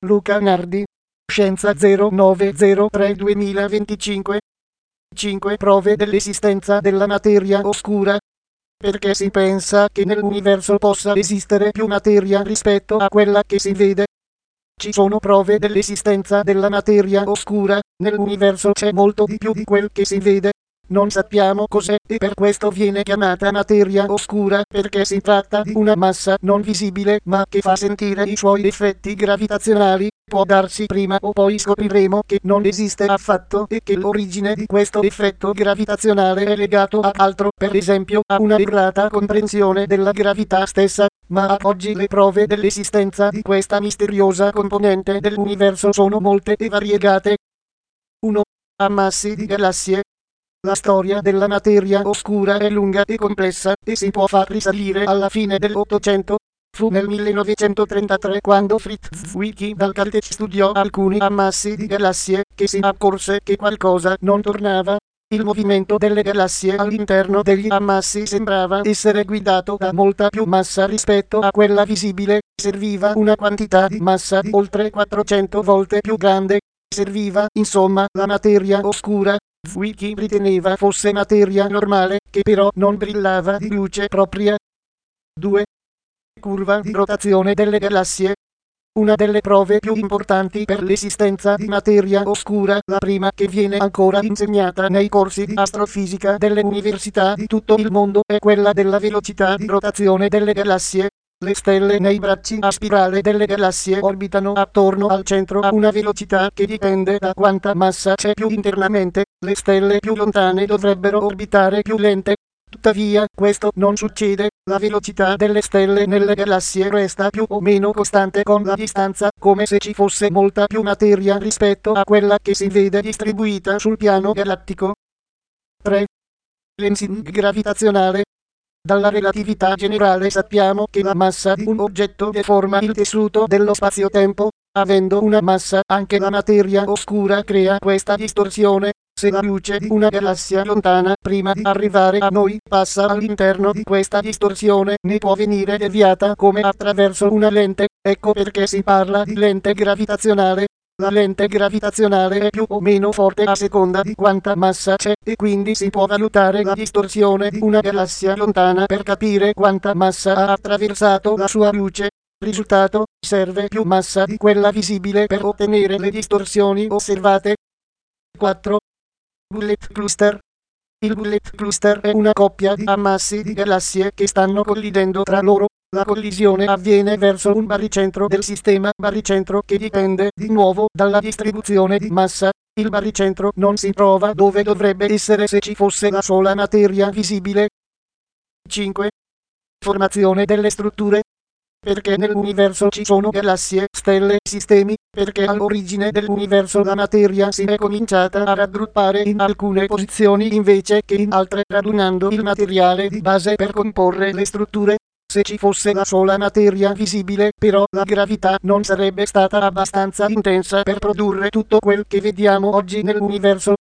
Luca Nardi. Scienza 0903 2025. 5 prove dell'esistenza della materia oscura. Perché si pensa che nell'universo possa esistere più materia rispetto a quella che si vede. Ci sono prove dell'esistenza della materia oscura, nell'universo c'è molto di più di quel che si vede. Non sappiamo cos'è e per questo viene chiamata materia oscura, perché si tratta di una massa non visibile ma che fa sentire i suoi effetti gravitazionali. Può darsi prima o poi scopriremo che non esiste affatto e che l'origine di questo effetto gravitazionale è legato ad altro, per esempio a una errata comprensione della gravità stessa. Ma ad oggi le prove dell'esistenza di questa misteriosa componente dell'universo sono molte e variegate. 1. Ammassi di galassie. La storia della materia oscura è lunga e complessa, e si può far risalire alla fine dell'Ottocento. Fu nel 1933 quando Fritz Zwicky dal Caltech studiò alcuni ammassi di galassie, che si accorse che qualcosa non tornava. Il movimento delle galassie all'interno degli ammassi sembrava essere guidato da molta più massa rispetto a quella visibile. Serviva una quantità di massa di oltre 400 volte più grande. Serviva, insomma, la materia oscura. Zwicky riteneva fosse materia normale, che però non brillava di luce propria. 2. Curva di rotazione delle galassie. Una delle prove più importanti per l'esistenza di materia oscura, la prima che viene ancora insegnata nei corsi di astrofisica delle università di tutto il mondo, è quella della velocità di rotazione delle galassie. Le stelle nei bracci a spirale delle galassie orbitano attorno al centro a una velocità che dipende da quanta massa c'è più internamente. Le stelle più lontane dovrebbero orbitare più lente. Tuttavia, questo non succede. La velocità delle stelle nelle galassie resta più o meno costante con la distanza, come se ci fosse molta più materia rispetto a quella che si vede distribuita sul piano galattico. 3. Lensing gravitazionale. Dalla relatività generale sappiamo che la massa di un oggetto deforma il tessuto dello spazio-tempo. Avendo una massa, anche la materia oscura crea questa distorsione. Se la luce di una galassia lontana, prima di arrivare a noi, passa all'interno di questa distorsione, ne può venire deviata come attraverso una lente. Ecco perché si parla di lente gravitazionale. La lente gravitazionale è più o meno forte a seconda di quanta massa c'è, e quindi si può valutare la distorsione di una galassia lontana per capire quanta massa ha attraversato la sua luce. Risultato: serve più massa di quella visibile per ottenere le distorsioni osservate. 4. Bullet cluster. Il bullet cluster è una coppia di ammassi di galassie che stanno collidendo tra loro. La collisione avviene verso un baricentro del sistema, baricentro che dipende di nuovo dalla distribuzione di massa. Il baricentro non si trova dove dovrebbe essere se ci fosse la sola materia visibile. 5. Formazione delle strutture. Perché nell'universo ci sono galassie, stelle, sistemi, perché all'origine dell'universo la materia si è cominciata a raggruppare in alcune posizioni invece che in altre, radunando il materiale di base per comporre le strutture. Se ci fosse la sola materia visibile, però, la gravità non sarebbe stata abbastanza intensa per produrre tutto quel che vediamo oggi nell'universo.